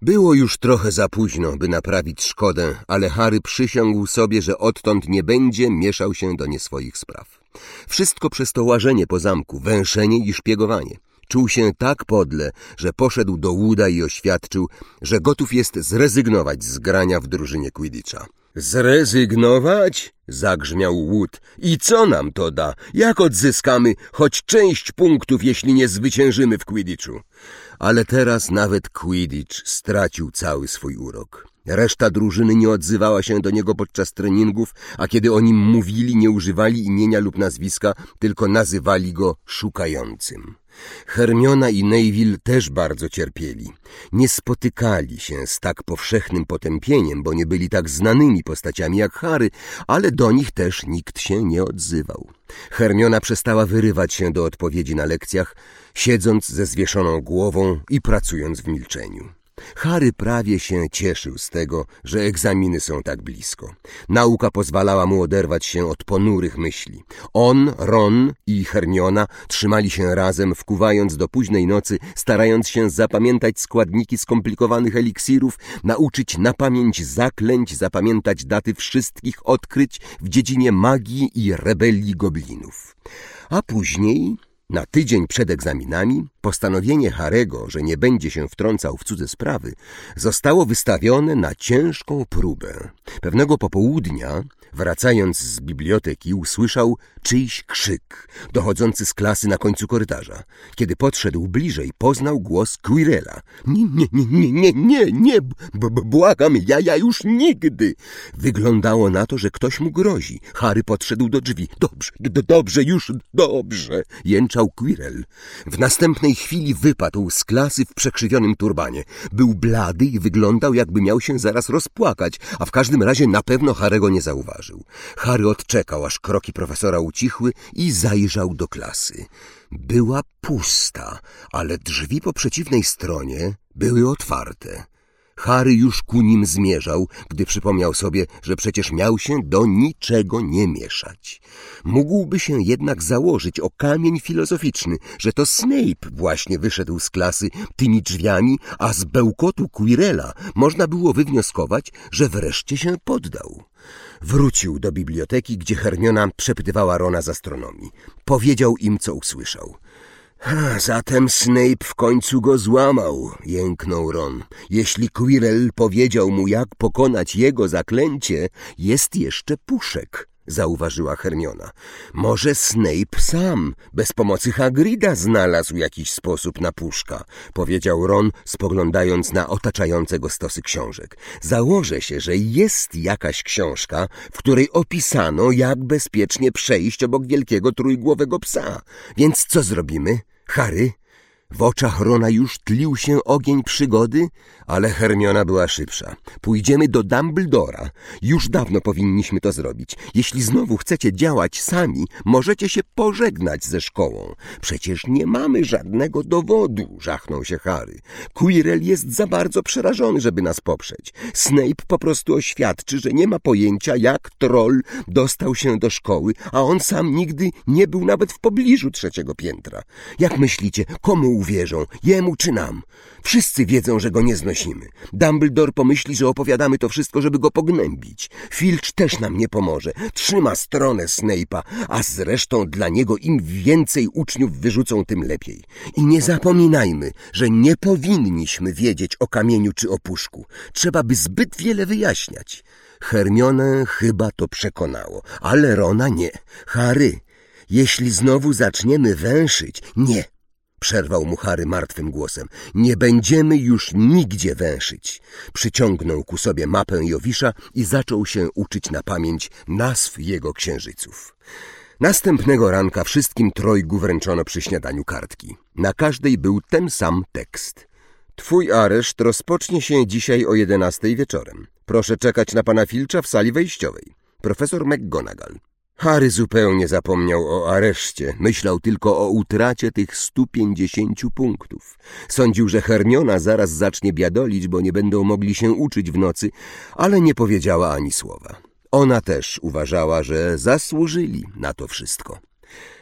Było już trochę za późno, by naprawić szkodę, ale Harry przysiągł sobie, że odtąd nie będzie mieszał się do nieswoich spraw. Wszystko przez to łażenie po zamku, węszenie i szpiegowanie. Czuł się tak podle, że poszedł do Wooda i oświadczył, że gotów jest zrezygnować z grania w drużynie Quidditcha. Zrezygnować? Zagrzmiał Wood. I co nam to da? Jak odzyskamy choć część punktów, jeśli nie zwyciężymy w Quidditchu? Ale teraz nawet Quidditch stracił cały swój urok. Reszta drużyny nie odzywała się do niego podczas treningów, a kiedy o nim mówili, nie używali imienia lub nazwiska, tylko nazywali go szukającym. Hermiona i Neville też bardzo cierpieli. Nie spotykali się z tak powszechnym potępieniem, bo nie byli tak znanymi postaciami jak Harry, ale do nich też nikt się nie odzywał. Hermiona przestała wyrywać się do odpowiedzi na lekcjach, siedząc ze zwieszoną głową i pracując w milczeniu. Harry prawie się cieszył z tego, że egzaminy są tak blisko. Nauka pozwalała mu oderwać się od ponurych myśli. On, Ron i Hermiona trzymali się razem, wkuwając do późnej nocy, starając się zapamiętać składniki skomplikowanych eliksirów, nauczyć na pamięć zaklęć, zapamiętać daty wszystkich odkryć w dziedzinie magii i rebelii goblinów. A później, na tydzień przed egzaminami, postanowienie Harego, że nie będzie się wtrącał w cudze sprawy, zostało wystawione na ciężką próbę. Pewnego popołudnia, wracając z biblioteki, usłyszał czyjś krzyk, dochodzący z klasy na końcu korytarza. Kiedy podszedł bliżej, poznał głos Quirrella. Nie, błagam, ja już nigdy. Wyglądało na to, że ktoś mu grozi. Harry podszedł do drzwi. Dobrze, jęczał Quirrell. W następnej chwili wypadł z klasy w przekrzywionym turbanie. Był blady i wyglądał, jakby miał się zaraz rozpłakać, a w każdym razie na pewno Harry'ego nie zauważył. Harry odczekał, aż kroki profesora ucichły i zajrzał do klasy. Była pusta, ale drzwi po przeciwnej stronie były otwarte. Harry już ku nim zmierzał, gdy przypomniał sobie, że przecież miał się do niczego nie mieszać. Mógłby się jednak założyć o kamień filozoficzny, że to Snape właśnie wyszedł z klasy tymi drzwiami, a z bełkotu Quirrella można było wywnioskować, że wreszcie się poddał. Wrócił do biblioteki, gdzie Hermiona przepytywała Rona z astronomii. Powiedział im, co usłyszał. Zatem Snape w końcu go złamał, jęknął Ron. Jeśli Quirrell powiedział mu, jak pokonać jego zaklęcie, jest jeszcze puszek, zauważyła Hermiona. Może Snape sam, bez pomocy Hagrida, znalazł jakiś sposób na puszka, powiedział Ron, spoglądając na otaczające go stosy książek. Założę się, że jest jakaś książka, w której opisano, jak bezpiecznie przejść obok wielkiego trójgłowego psa. Więc co zrobimy, Harry? W oczach Rona już tlił się ogień przygody, ale Hermiona była szybsza. Pójdziemy do Dumbledora. Już dawno powinniśmy to zrobić. Jeśli znowu chcecie działać sami, możecie się pożegnać ze szkołą. Przecież nie mamy żadnego dowodu, żachnął się Harry. Quirrell jest za bardzo przerażony, żeby nas poprzeć. Snape po prostu oświadczy, że nie ma pojęcia, jak troll dostał się do szkoły, a on sam nigdy nie był nawet w pobliżu 3. piętra. Jak myślicie, komu uwierzą? Jemu czy nam? Wszyscy wiedzą, że go nie znosimy. Dumbledore pomyśli, że opowiadamy to wszystko, żeby go pognębić. Filch też nam nie pomoże. Trzyma stronę Snape'a, a zresztą dla niego im więcej uczniów wyrzucą, tym lepiej. I nie zapominajmy, że nie powinniśmy wiedzieć o kamieniu czy o puszku. Trzeba by zbyt wiele wyjaśniać. Hermionę chyba to przekonało, ale Rona nie. Harry, jeśli znowu zaczniemy węszyć... Nie! Przerwał mu Harry martwym głosem. Nie będziemy już nigdzie węszyć. Przyciągnął ku sobie mapę Jowisza i zaczął się uczyć na pamięć nazw jego księżyców. Następnego ranka wszystkim trojgu wręczono przy śniadaniu kartki. Na każdej był ten sam tekst. Twój areszt rozpocznie się dzisiaj o 11 wieczorem. Proszę czekać na pana Filcha w sali wejściowej. Profesor McGonagall. Harry zupełnie zapomniał o areszcie. Myślał tylko o utracie tych 150 punktów. Sądził, że Hermiona zaraz zacznie biadolić, bo nie będą mogli się uczyć w nocy, ale nie powiedziała ani słowa. Ona też uważała, że zasłużyli na to wszystko.